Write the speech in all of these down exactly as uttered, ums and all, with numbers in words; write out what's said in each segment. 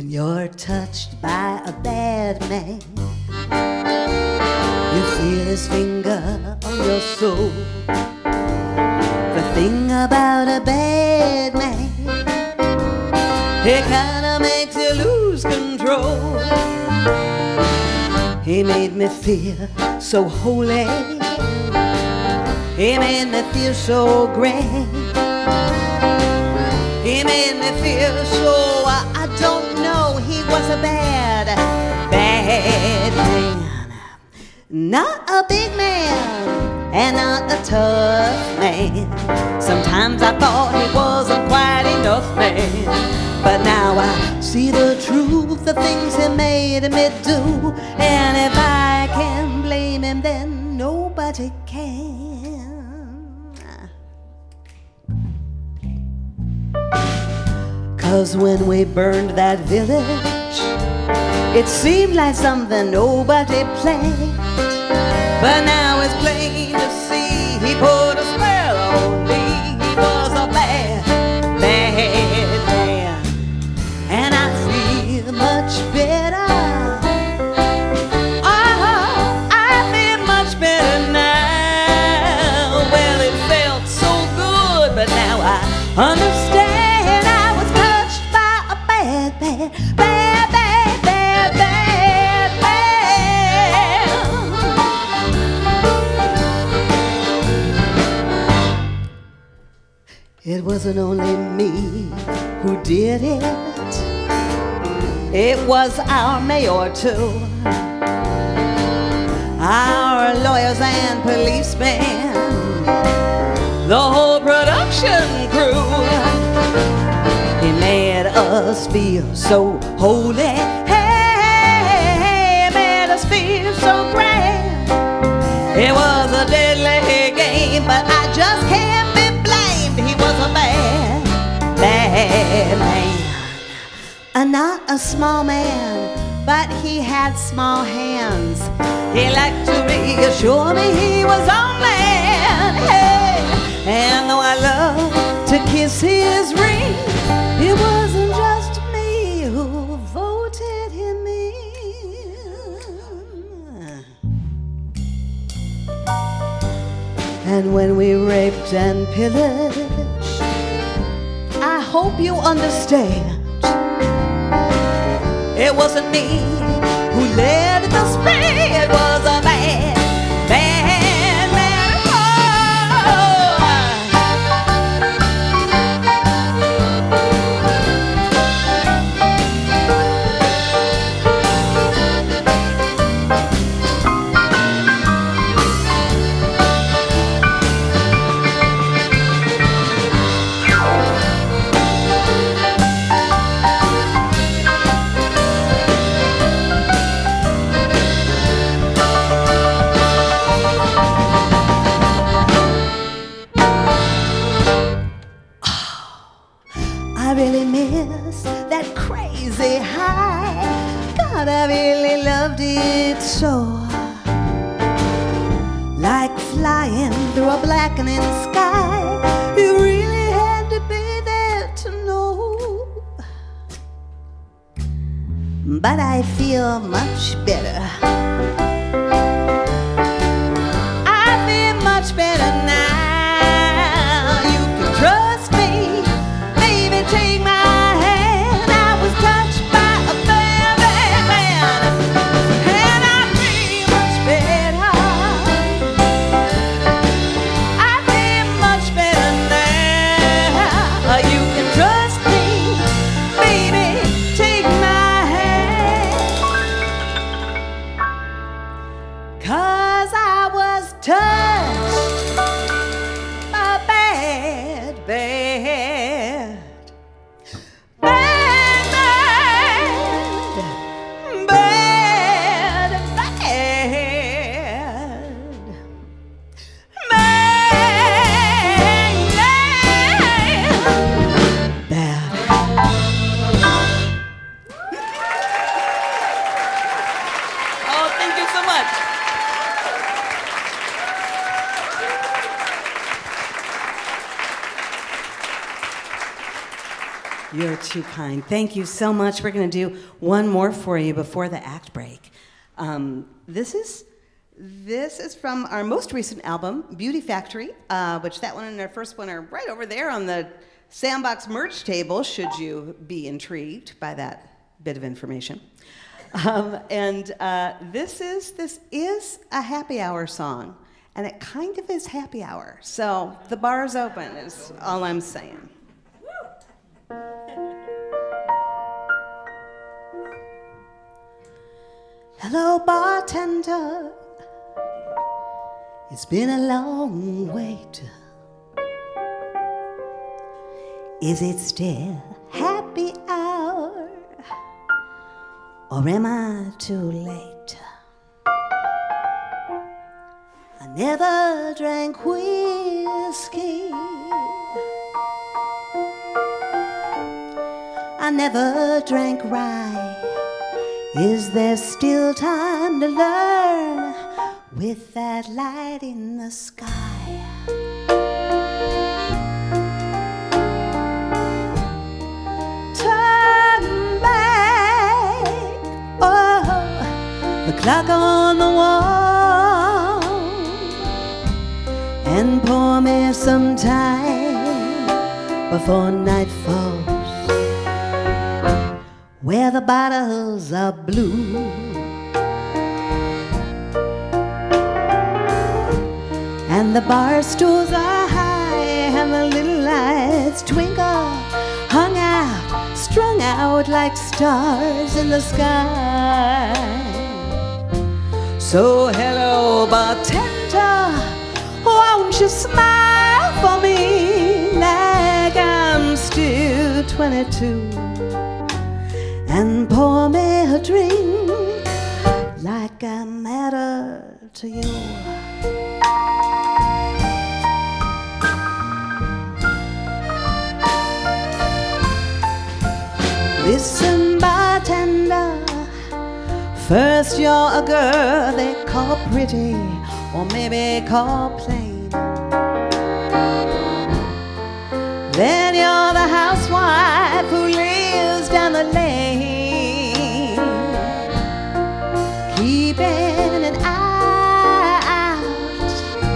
You're touched by a bad man. You feel his finger on your soul. The thing about a bad man, it kinda makes you lose control. He made me feel so holy. He made me feel so great. He made me feel so, I, I don't know, he was a bad, bad man. Not a big man, and not a tough man. Sometimes I thought he wasn't quite enough man. But now I see the truth, the things he made me do. And if I can blame him, then nobody can. Cause when we burned that village, it seemed like something nobody planned. But now it's plain to see he put a spell on me. He was a bad, bad man. And I feel much better. Oh, I feel much better now. Well, it felt so good, but now I understand. Bad, bad, bad, bad, bad, bad. It wasn't only me who did it. It was our mayor too, our lawyers and policemen, the whole production crew. He made us feel so holy. Hey, made us feel so grand. It was a deadly game, but I just can't be blamed. He was a bad, bad man. Uh, not a small man, but he had small hands. He liked to reassure me he was on land. Hey, and though I love to kiss his ring, it wasn't just me who voted him in. And when we raped and pillaged, I hope you understand, it wasn't me who led the spree. It was a bad, bad man. I really miss that crazy high. God, I really loved it so. Like flying through a blackening sky. You really had to be there to know. But I feel much better. I feel much better now. Cause I was touched by bad, bad, bad, bad, bad, bad, bad, bad. Oh, thank you so much. You're too kind. Thank you so much. We're going to do one more for you before the act break. Um, this is this is from our most recent album, Beauty Factory, uh, which that one and our first one are right over there on the Sandbox merch table, should you be intrigued by that bit of information. Um, and uh, this is this is a happy hour song, and it kind of is happy hour. So the bar's open is all I'm saying. Hello, bartender. It's been a long wait. Is it still happy hour? Or am I too late? I never drank whiskey. I never drank rye. Is there still time to learn with that light in the sky? Turn back, oh, the clock on the wall, and pour me some time before night falls, where the bottles are blue and the bar stools are high and the little lights twinkle, hung out, strung out like stars in the sky. So hello, bartender, won't you smile for me like I'm still twenty-two? And pour me a drink like I matter to you. Listen, bartender, first you're a girl they call pretty, or maybe call plain. Then you're the housewife who lives down the lane, keeping an eye out,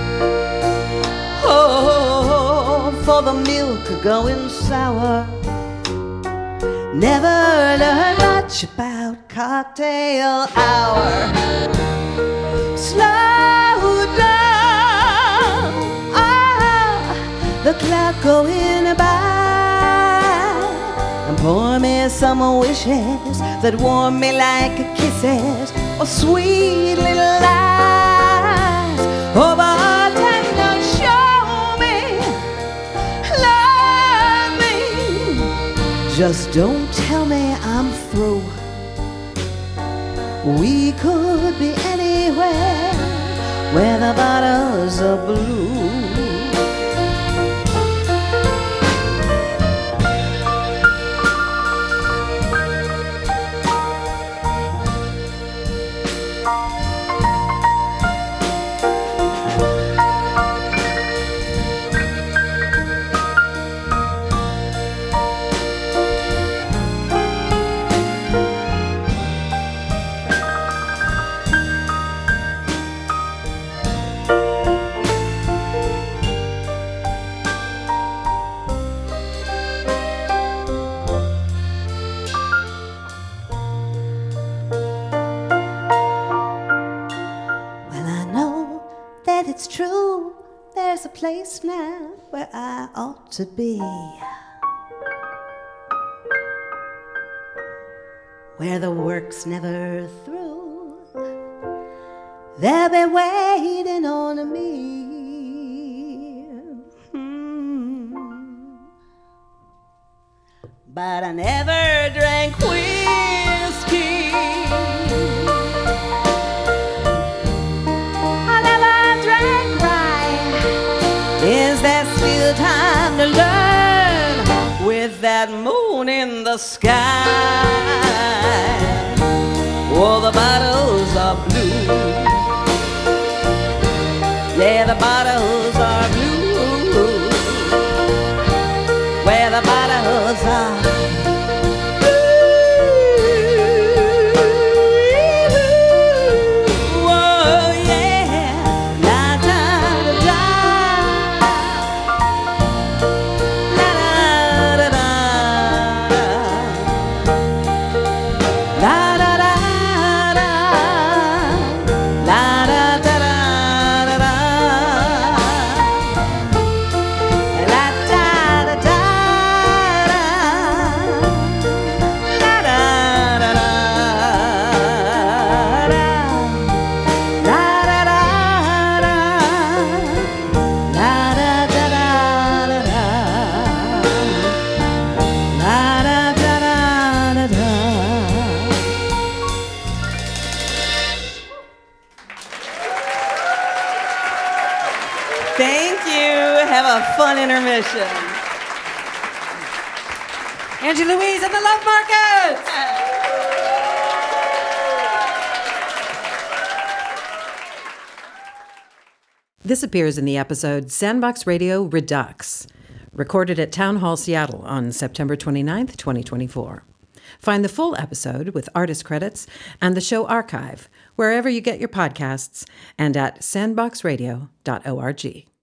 oh, for the milk going sour. Never learn much about cocktail hour. Slow down, oh, the clock going by, and pour me some wishes that warm me like kisses or sweet little lies. Oh, bartender, show me, love me. Just don't tell me I'm through. We could be anywhere where the bottles are blue. It's true, there's a place now where I ought to be, where the work's never through. They'll be waiting on me. Hmm. But I never drank whiskey. Is there still time to learn with that moon in the sky? Oh, the bottles are blue. Yeah, the bottles are blue. Where the bottles are Thank you. Have a fun intermission. Angie Louise and the Love Markets. This appears in the episode Sandbox Radio Redux, recorded at Town Hall Seattle on September twenty-ninth, twenty twenty-four. Find the full episode with artist credits and the show archive wherever you get your podcasts and at sandbox radio dot org.